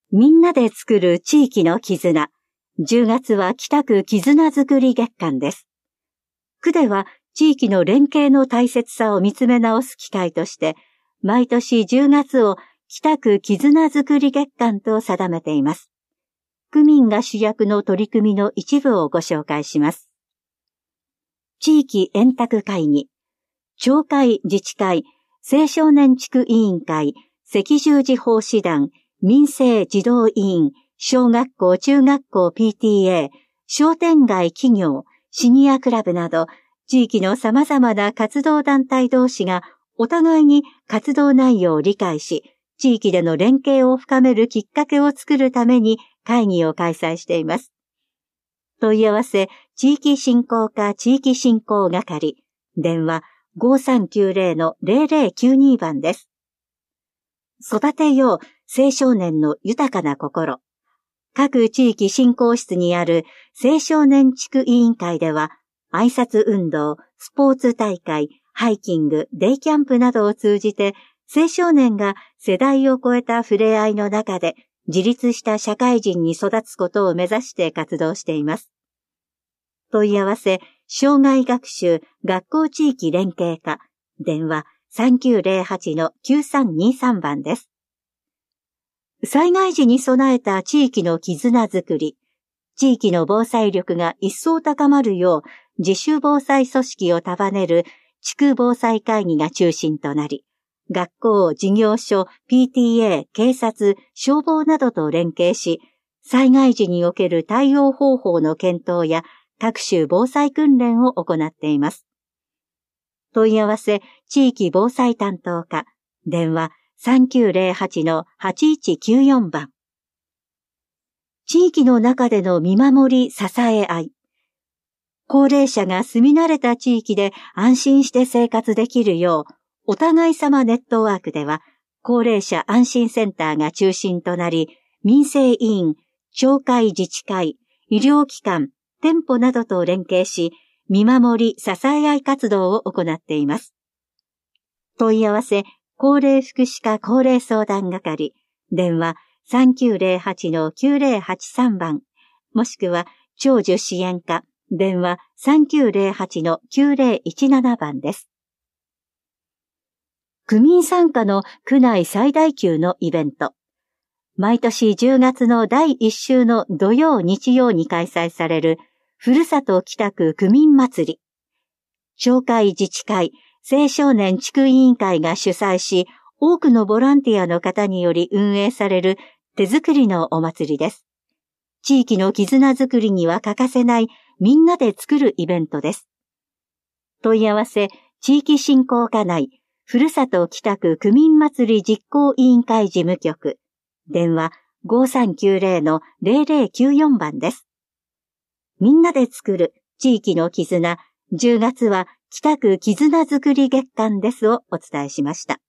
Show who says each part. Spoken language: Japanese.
Speaker 1: みんなで作る地域の絆。10月は北区絆づくり月間です。区では地域の連携の大切さを見つめ直す機会として、毎年10月を北区絆づくり月間と定めています。区民が主役の取り組みの一部をご紹介します。地域円卓会議、町会自治会、青少年地区委員会、赤十字奉仕団、民生児童委員、小学校中学校 PTA、商店街企業、シニアクラブなど、地域の様々な活動団体同士がお互いに活動内容を理解し、地域での連携を深めるきっかけを作るために会議を開催しています。問い合わせ、地域振興課地域振興係、電話 5390-0092 番です。育てよう青少年の豊かな心。各地域振興室にある青少年地区委員会では、挨拶運動、スポーツ大会、ハイキング、デイキャンプなどを通じて、青少年が世代を超えた触れ合いの中で、自立した社会人に育つことを目指して活動しています。問い合わせ、障害学習学校地域連携課、電話3908-9323 番です。災害時に備えた地域の絆づくり、地域の防災力が一層高まるよう自主防災組織を束ねる地区防災会議が中心となり、学校、事業所、PTA、警察、消防などと連携し、災害時における対応方法の検討や各種防災訓練を行っています。問い合わせ、地域防災担当課、電話3908-8194 番。地域の中での見守り、支え合い。高齢者が住み慣れた地域で安心して生活できるよう、お互い様ネットワークでは、高齢者安心センターが中心となり、民生委員、町会自治会、医療機関、店舗などと連携し、見守り、支え合い活動を行っています。問い合わせ、高齢福祉課高齢相談係、電話3908-9083 番、もしくは長寿支援課、電話3908-9017 番です。区民参加の区内最大級のイベント。毎年10月の第1週の土曜日曜に開催されるふるさと北区区民祭り。町会自治会、青少年地区委員会が主催し、多くのボランティアの方により運営される手作りのお祭りです。地域の絆づくりには欠かせないみんなで作るイベントです。問い合わせ、地域振興課内、ふるさと北区区民祭り実行委員会事務局、電話 5390-0094 番です。みんなで作る地域の絆、10月は北区絆づくり月間ですをお伝えしました。